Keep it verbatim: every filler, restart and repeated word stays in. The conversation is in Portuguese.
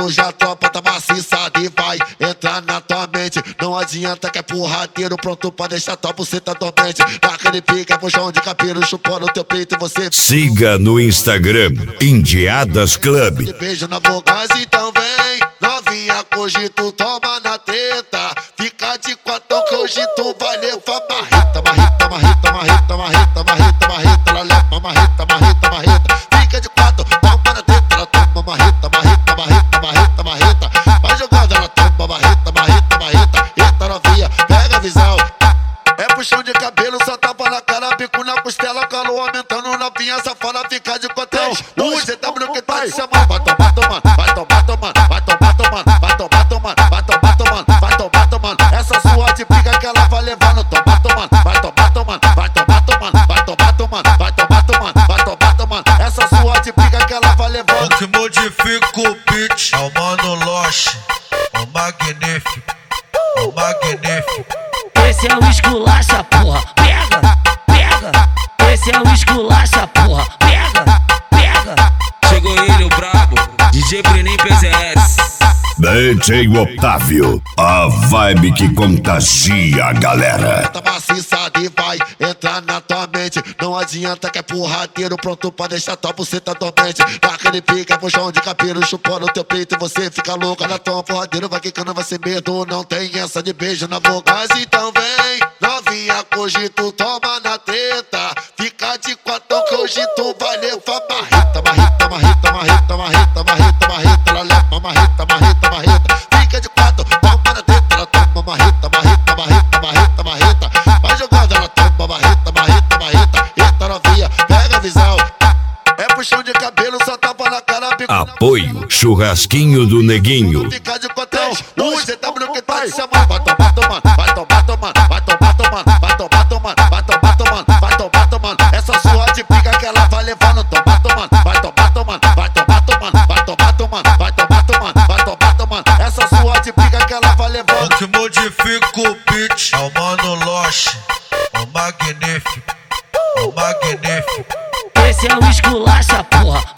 Hoje a tropa tá maciçada e vai entrar na tua mente. Não adianta que é porradeiro, pronto pra deixar tua buceta dormente. Naquele pique, é puxão de cabelo, chupando teu peito e você... Siga no Instagram, Indiadas Club. Beijo na boca, então vem. Novinha, hoje tu toma na treta. Fica de quatro que hoje tu vai levar marreta. Marreta, marreta, marreta, marreta, marreta, marreta. Ela leva marreta, marreta, marreta. Fica de quatro, toma na treta. Ela toma marreta, marreta, marreta, marreta, marreta. Vai jogando, ela toma marreta, marreta, marreta. Eita novinha, pega a visão. É puxão de cabelo, só tapa na cara, bico na costela, calor aumentando, novinha safada, fica de cotel. O G W que tá te chamando, vai tomar, tomando, vai tomar, tomando, vai tomar, tomando, vai tomar, tomando, vai tomar, tomando, vai tomar, tomando. Essa sua de pica que ela vai levar no tomar, tomando, vai tomar, tomando, vai tomar, tomando, vai tomar, tomando, vai tomar, tomando, vai tomar, tomando. Essa sua de pica que ela vai levar. O que modifica o beat é o Mano Loche, o magnífico, o magnífico. Esse é o esculacha, porra, pega, pega. Esse é o esculacha, porra, pega, pega. Chegou ele, o brabo, D J Brenin P Z S. D J Otávio, a vibe que contagia a galera. Tá maciçada e vai entrar na tua mente. Não adianta que é porradeiro, pronto pra deixar tua buceta dormente. Naquele pique, é puxão de cabelo, chupando teu peito e você fica louca. Na tua porradeiro vai quicando, vai sem medo. Não tem essa de beijo na boca. Mas então vem, novinha, hoje tu toma na treta. Fica de quatro que hoje tu vai levar marreta. Marreta, marreta, marreta, marreta, marreta, marreta. Ela leva marreta, marreta, marreta. Fica de quatro, toma na treta. Ela toma marreta, marreta, marreta, marreta, marreta. Vai jogando, ela toma marreta, marreta, marreta. Eita novinha, pega a visão. É puxão de cabelo, só tapa na cara, bico. Apoio Churrasquinho do Neguinho. Fica de cotel, o G W que tá te chamando. Vai tomar, tomando, vai tomar, tomando, vai tomar, tomando, vai tomar, tomando, vai tomar, tomando, vai tomar, tomando. Essa sua de pica que ela vai levar no tomar, tomando, vai tomar, tomando, vai tomar, tomando, vai tomar, tomando, vai tomar, tomando, vai tomar, tomando. Essa sua de pica que ela vai levar. O que modifica o beat é o Mano Loche, o magnífico, o magnífico. Esse é o esculacha, porra,